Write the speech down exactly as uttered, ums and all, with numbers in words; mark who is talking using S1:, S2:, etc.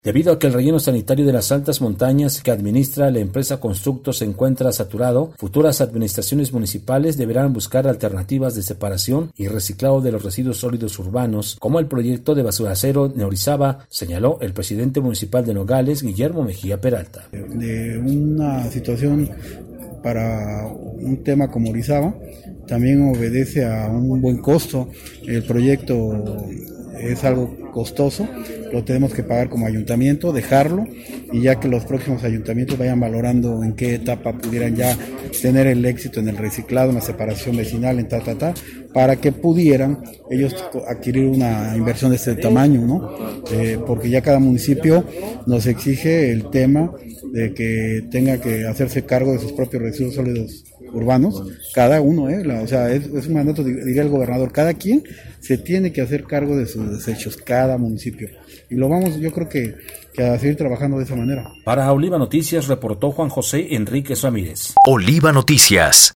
S1: Debido a que el relleno sanitario de las altas montañas que administra la empresa Constructo se encuentra saturado, futuras administraciones municipales deberán buscar alternativas de separación y reciclado de los residuos sólidos urbanos, como el proyecto de basuracero Neorizaba, señaló el presidente municipal de Nogales, Guillermo Mejía Peralta.
S2: De una situación para un tema como Orizaba, también obedece a un buen costo. El proyecto es algo costoso, lo tenemos que pagar como ayuntamiento, dejarlo, y ya que los próximos ayuntamientos vayan valorando en qué etapa pudieran ya tener el éxito en el reciclado, en la separación vecinal, en ta, ta, ta, para que pudieran ellos adquirir una inversión de este tamaño, ¿no? Eh, porque ya cada municipio nos exige el tema de que tenga que hacerse cargo de sus propios residuos sólidos urbanos, cada uno, ¿eh? La, o sea, es, es un mandato, diría el gobernador, cada quien se tiene que hacer cargo de sus desechos, cada municipio. Y lo vamos, yo creo que, que a seguir trabajando de esa manera.
S1: Para Oliva Noticias reportó Juan José Enríquez Ramírez.
S3: Oliva Noticias.